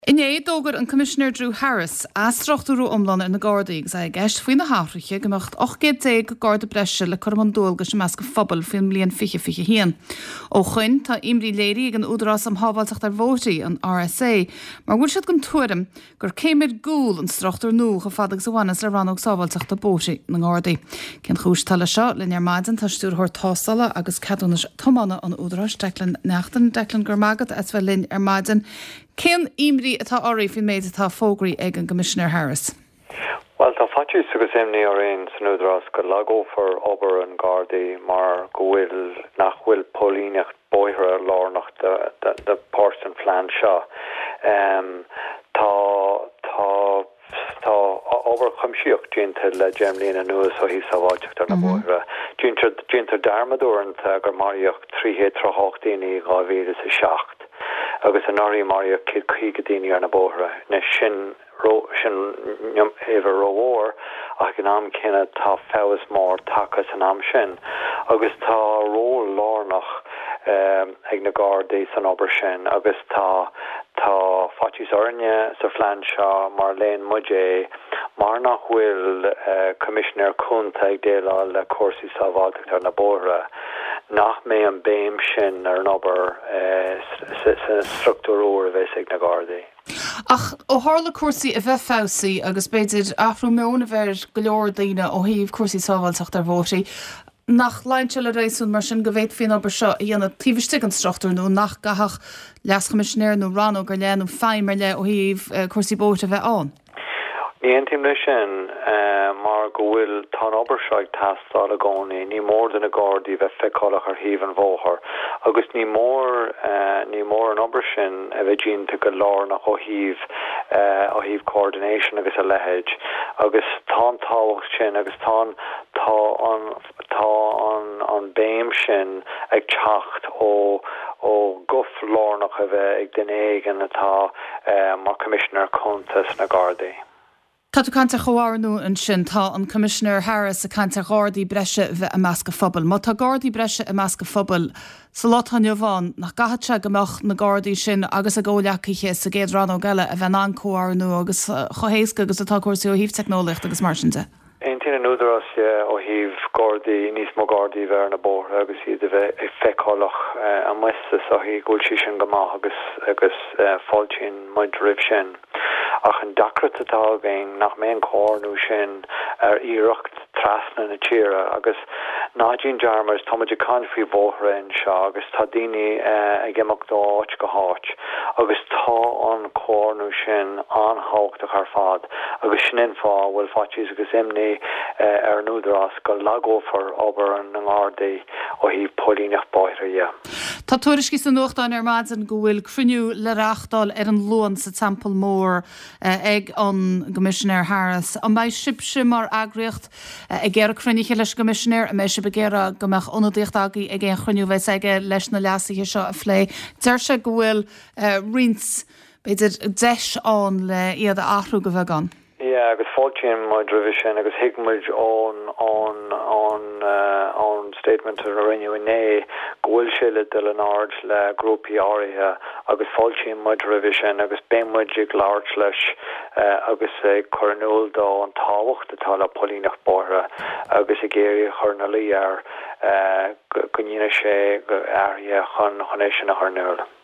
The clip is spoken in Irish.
In édógur an Commissioner Drew Harris astrachtúrú omlan in na Gardaí ag gceist faoin na háthraithe gomacht 8 go Garda breise le chumandóilga sem meas go fphobal faoin mbliain fiche hían. Ó chuin tá imrí léirí ag an údarás am hábhailteach ar vótaí an RSA, mar bhfuil siad gon tuairim gur céimiid gúil an strachtúr nó go fadaigh sa bhanas le ranóg sábhailteach do bótaí na Gardaí. Cén chúis tala seo le nearmaidan tá stúrthóir tásala agus cadúnas tomána an údarás Declan Neachtan Declan gur mágad as bheith linn maidan. Cén imrí atá áirí fin méid atá fógraí ag an Commissioner Harris? Well, tá fatú sugus imní orin san údarás go lagófar obair an Gardaí mar go bhfuil nach bhfuil pólíneacht bóithre lárnach de Páirtean Phlean seo. Tá obair chumsíocht dínta le Gemlín a nuas ó hí sábháilteachtar na bóithre. Díntar darmadúranta gur maríocht 3 daoine 2007. Agus an áí Mario kid chuigadíine ar na bóthra na sin éver róhór ach an am cinna tá fáas mór tachas an am sin agus tá ró lárnach ag na Gardaí san obair sin agus tá fatús orne sa Phlean seo mar léon muidé mar nach bhfuil Commissioner Cúnta ag déile le cuasaí sábháilteachtar na bóthra nach mé an béim sin ar an obair sa struchtúr a bheits ag na Gardaí. Ach ó tharla cuasaí a bheith fásaí agus beidir afrú meona bheith go leor daoine ó thaobh cuasaí sábháilteach ar bhótaí nach leinte le rééisún mar sin go bhhéad faoin obair seo dhéanana tíbhaiste an strachtúr nó nach gathach leas commissionéir nó ranó gur leanú féimar le ó thaobh cuasaí bóta bheith an. Ní intim lei sin mar go bhfuil tá obair seo ag teastáil a gcónaí ní mór den na Gardaí bheith feicáilach ar thaobh an bhóthar agus ní mór an obair sin a bheith dínta go lárnach ó thaobh coordination agus a lehéid agus tá táhacht sin agus tá an béim sin ag teacht ó guf lárnach a bheith ag den éigean atá mar Commissioner Cúnta na Gardaí. Tá tú canta choharnú an sin tá an Commissioner Harris a canta Gardaí breise bheith a meas go phobal. Má tá Gardaí breise a meas go phobal sa lá tainne bháin nach gaithte gomach na Gardaí sin agus a ggóleachaiche sa géad ranó geile a bheith an choharnú agus chohéasca agus atá cuasaí ó híomh technolaíocht agus mar sin de. Eintína núdarás ó híomh Gardaí níos mó Gardaí bhar na bóthra agus iad a bheith ag feicáilach a muistas ó hí gúil sí sin gomach agus fáiltín muid ribh sin. Ach an dacrat atá bhéin nach mé an cóirnú sin ar íireacht trasna na tíre agus nádín dearmars tá muidir can faoi bóthra in seo agus tá daoine ag imeach dó áit go háit agus tá an cóirnú sin anthóchtach ar fad agus sin fá bhfuil fatús agus imní ar núdarás go lagófar obair an Gardaí ó hí pólíneach bóithre. Tá tuairiscí san nuachtáin ar maidan go bhfuil cruinniú le reachtáil ar an luan sa tampa mór ag an Commissioner Harris. An mbeidh sibse mar agriocht ag géar cruinniche leis Commissioner a mééis se begéire gomach onadíocht agaí ag an cruinniú bheits aige leis na leasaiche seo a phlé. Deir se go bhfuil rins beidir deis an le iad a athrú go bheith gan. Yeah, agus fáiltín muid ribh sin agus hiicmuid ón statement a rinneú inné gohfuil sé le an ard le grúpaí áirithe agus fáiltín muid ribh sin agus bémuid ag láirt leis agus cornúil dó an táhacht atá le pólíneach bóithre agus i géirí chornalaí ar go níine sé airthe chun sin a chornúil.